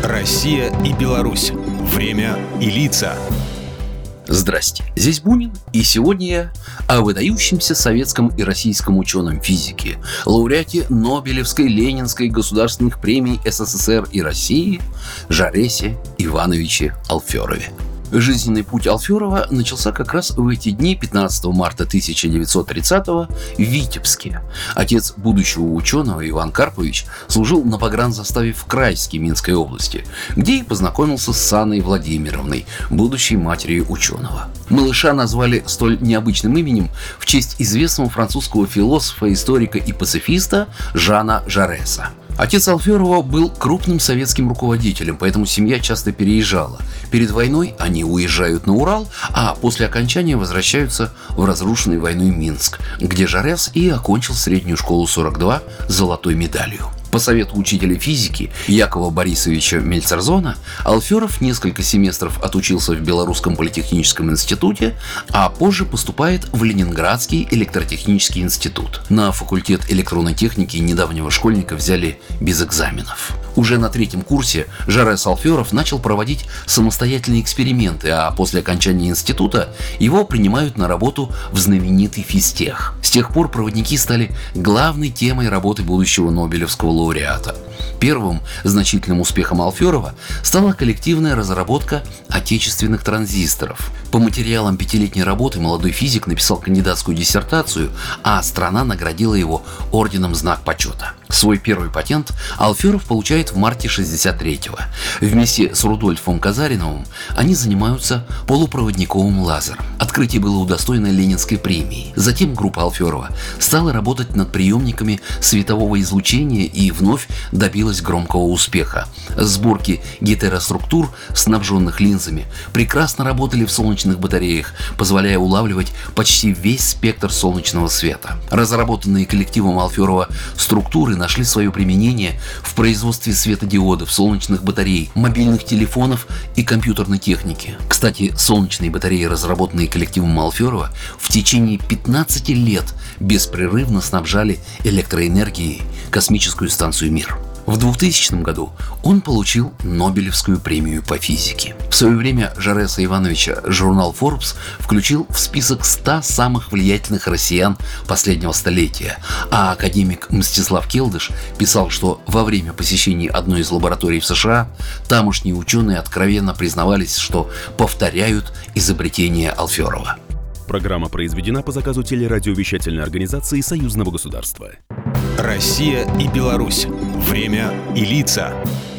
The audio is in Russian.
Россия и Беларусь. Время и лица. Здрасте, здесь Бунин, и сегодня я о выдающемся советском и российском ученом физике, лауреате Нобелевской, Ленинской, государственных премий СССР и России Жаресе Ивановиче Алферове. Жизненный путь Алферова начался как раз в эти дни 15 марта 1930-го в Витебске. Отец будущего ученого Иван Карпович служил на погранзаставе в Крайске Минской области, где и познакомился с Анной Владимировной, будущей матерью ученого. Малыша назвали столь необычным именем в честь известного французского философа, историка и пацифиста Жана Жареса. Отец Алферова был крупным советским руководителем, поэтому семья часто переезжала. Перед войной они уезжают на Урал, а после окончания возвращаются в разрушенный войной Минск, где Жарес и окончил среднюю школу 42 с золотой медалью. По совету учителя физики Якова Борисовича Мельцерзона Алферов несколько семестров отучился в Белорусском политехническом институте, а позже поступает в Ленинградский электротехнический институт. На факультет электронной техники недавнего школьника взяли без экзаменов. Уже на третьем курсе Жарес Алферов начал проводить самостоятельные эксперименты, а после окончания института его принимают на работу в знаменитый физтех. С тех пор проводники стали главной темой работы будущего Нобелевского лауреата. Первым значительным успехом Алферова стала коллективная разработка отечественных транзисторов. По материалам пятилетней работы молодой физик написал кандидатскую диссертацию, а страна наградила его орденом «Знак почета». Свой первый патент Алферов получает в марте 1963-го. Вместе с Рудольфом Казариновым они занимаются полупроводниковым лазером. Открытие было удостоено Ленинской премии. Затем группа Алферова стала работать над приемниками светового излучения и вновь добилась громкого успеха. Сборки гетероструктур, снабженных линзами, прекрасно работали в солнечных батареях, позволяя улавливать почти весь спектр солнечного света. Разработанные коллективом Алферова структуры нашли свое применение в производстве светодиодов, солнечных батарей, мобильных телефонов и компьютерной техники. Кстати, солнечные батареи, разработанные коллективом Алферова, в течение 15 лет беспрерывно снабжали электроэнергией космическую станцию «Мир». В 2000 году он получил Нобелевскую премию по физике. В свое время Жареса Ивановича журнал Forbes включил в список 100 самых влиятельных россиян последнего столетия, а академик Мстислав Келдыш писал, что во время посещения одной из лабораторий в США тамошние ученые откровенно признавались, что повторяют изобретение Алферова. Программа произведена по заказу телерадиовещательной организации Союзного государства. Россия и Беларусь. Время и лица.